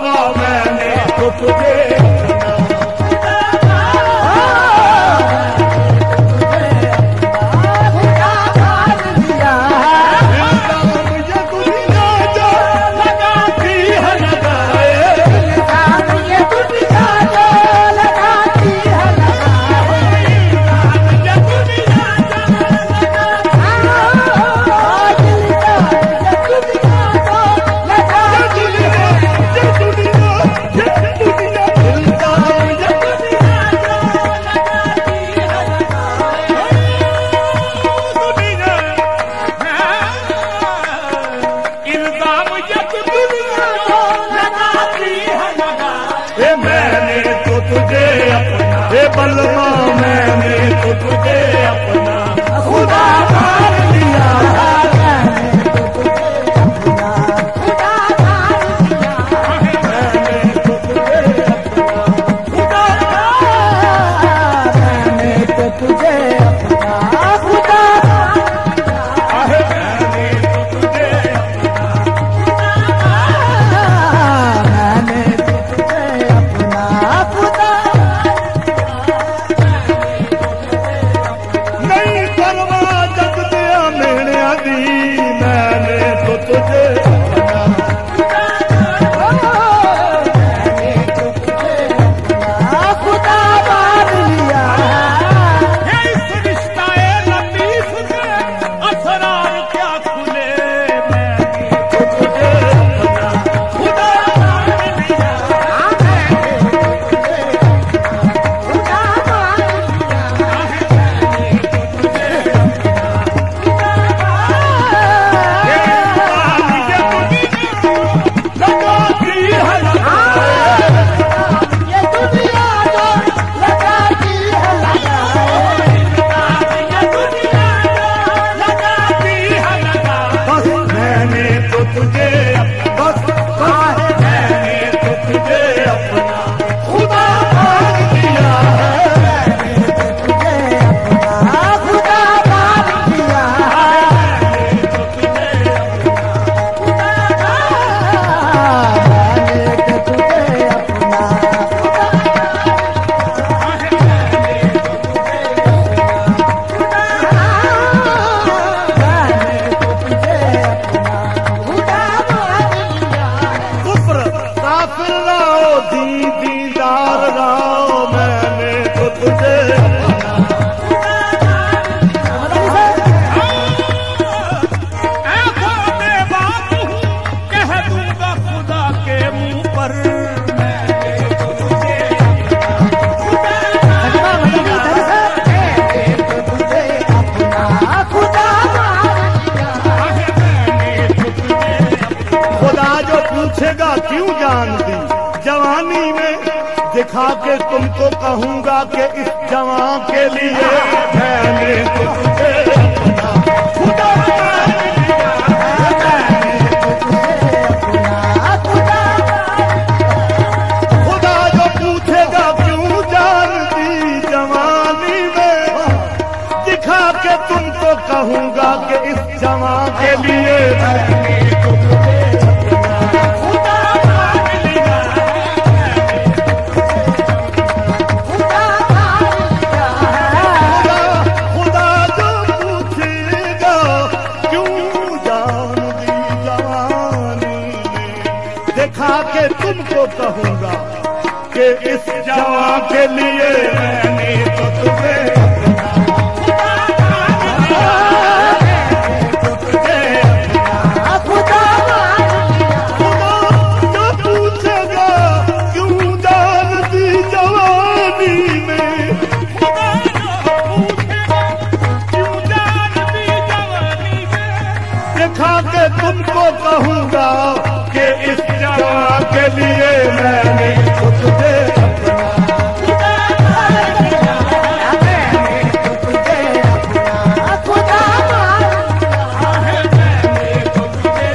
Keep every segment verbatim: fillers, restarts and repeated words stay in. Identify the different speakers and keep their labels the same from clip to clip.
Speaker 1: मैंने तो तुझे बलमा मैंने तो तुझे अपना खुदा मान लिया मैंने तो तुझे अपना खुदा मान लिया मैंने तो तुझे अपना खुदा मैंने तो तुझे अपना खुदा मैंने तो तुझे अपना मैंने तो तुझे अपना खुदा क्यों जान दी जवानी में दिखा के तुमको कहूंगा कि इस जवां के लिए मैंने तो तुझे अपना खुदा मान लिया मैंने तो तुझे अपना खुदा खुदा जो पूछेगा क्यों जान दी जवानी में दिखा के तुमको कहूंगा कि इस जवां के लिए मैंने तो तुझे के तुमको कहूंगा कि इस जवां के लिए मैंने तो तुझे तो तुझे खुदा खुदा जो पूछेगा क्यों जान दी जवानी में खुदा पूछेगा क्यों जान दी जवानी में दिखा के तुमको कहूंगा कि इस जवां के लिए मैंने तो तुझे अपना खुदा मान लिया मैंने तो तुझे अपना खुदा मान लिया मैंने तो तुझे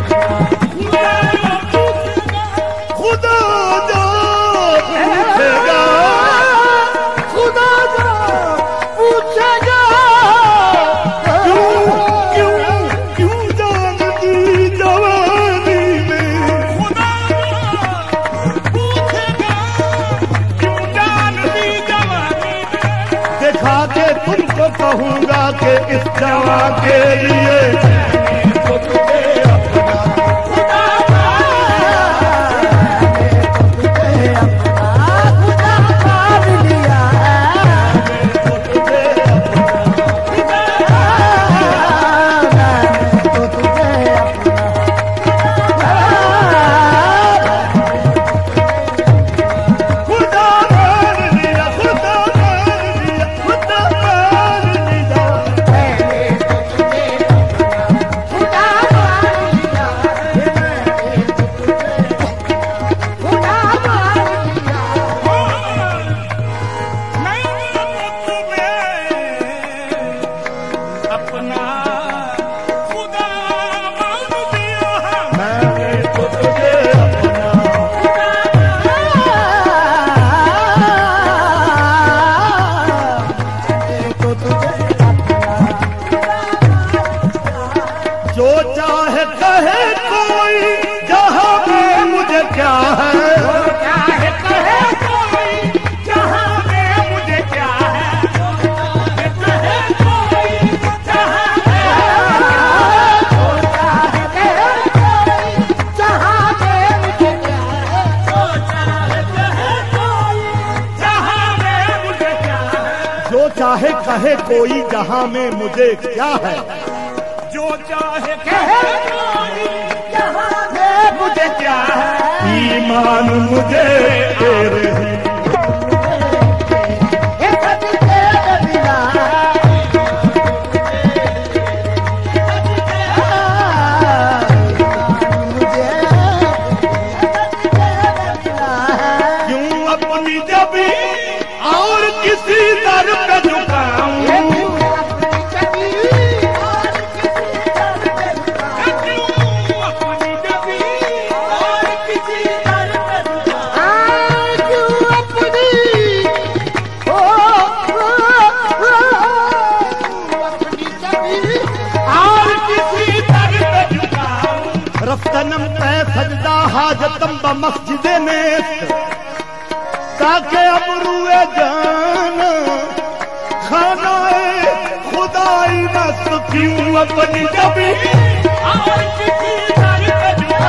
Speaker 1: अपना खुदा जो पूछेगा खुदा जो पूछेगा क्यों क्यों क्यों जान दी जवानी में के इस जवां के लिए तो तुझे अपना खुदा मान लिया तो तुझे तो तुझे खुदा मान लिया खुदा मान लिया खुदा मान लिया खुदा मान लिया खुदा मान लिया
Speaker 2: अपना खुदा मान दिया
Speaker 1: मैंने तो तुझे अपना तो तुझे जो चाहे कहे कोई जहां में मुझे क्या है
Speaker 2: चाहे कहे कोई जहां में मुझे क्या है कहे कोई जहां
Speaker 1: जो चाहे कहे कोई जहां में मुझे क्या है
Speaker 2: जो चाहे कहे कोई जहां में मुझे क्या है
Speaker 1: ईमान मुझे तेरे ही क्यों अपनी जबी और किसी दर पे झुकाऊं
Speaker 2: अपनी जबी और किसी दर पे
Speaker 1: रफ्तनम पे सजदा हाजतम ब मस्जिद नेस्त ताके अबरूए जान खाना खुदाई मस्त क्यों अपनी जबी
Speaker 2: और किसी दर पे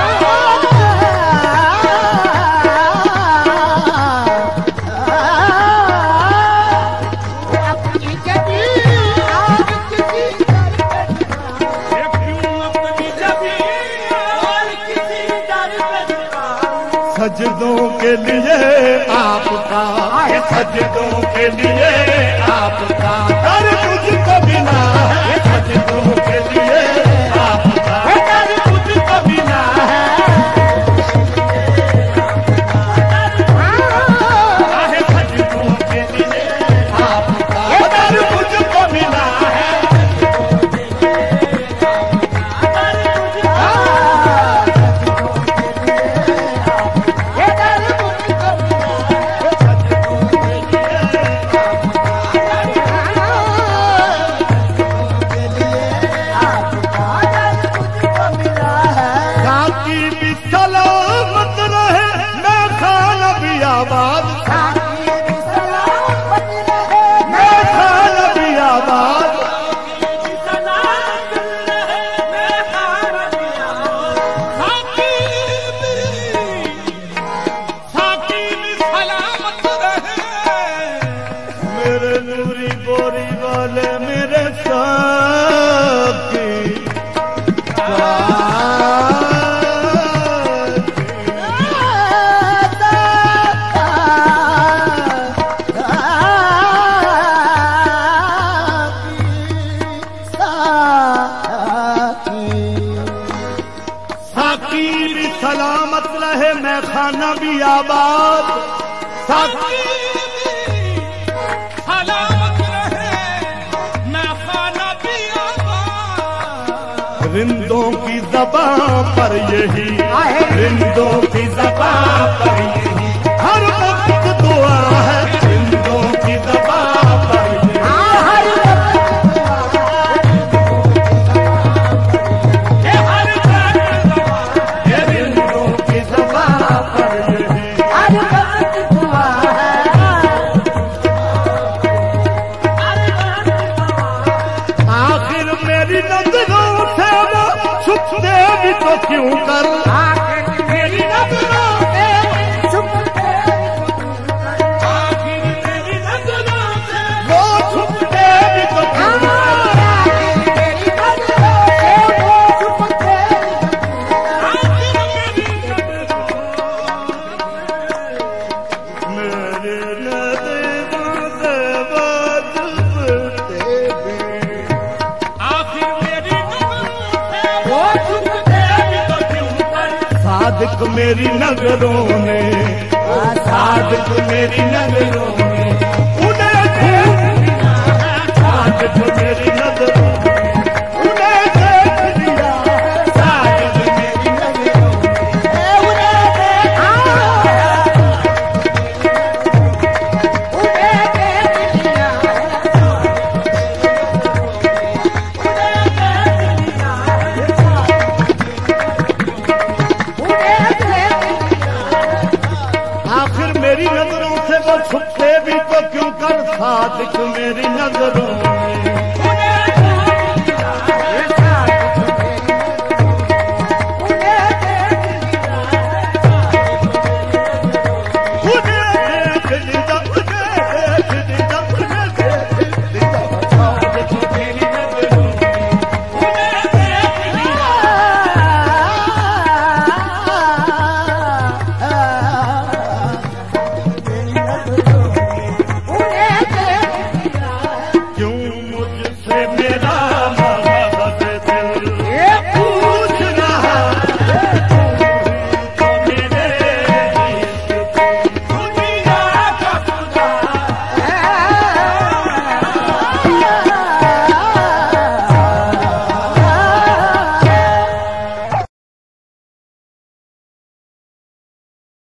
Speaker 1: सजदों के लिए आपका सजदों के लिए आपका दर तुझको बिना है सजदों के लिए आपका दर तुझको बिना है सजदों के लिए आपका दर तुझको बिना है सलामत रहे मैं खाना भी आबाद साकी
Speaker 2: सलामत रहे मैं खाना भी आबाद
Speaker 1: रिंदों की ज़बां पर यही रिंदों की ज़बां पर यही हर वक्त दुआ है रिंदों की ज़बां पर यही हर सादिक मेरी नजरों ने, सादिक मेरी नजरों ने उन्हें देख लिया है, सादिक मेरी नजरों ने उन्हें देख लिया है, सादिक मेरी नजरों ने उन्हें देख लिया है, उन्हें देख लिया है, आखिर मेरी नजरों से वो छुपते भी तो क्यों कर, सादिक मेरी नजरों में क्यों मुझसे मेरा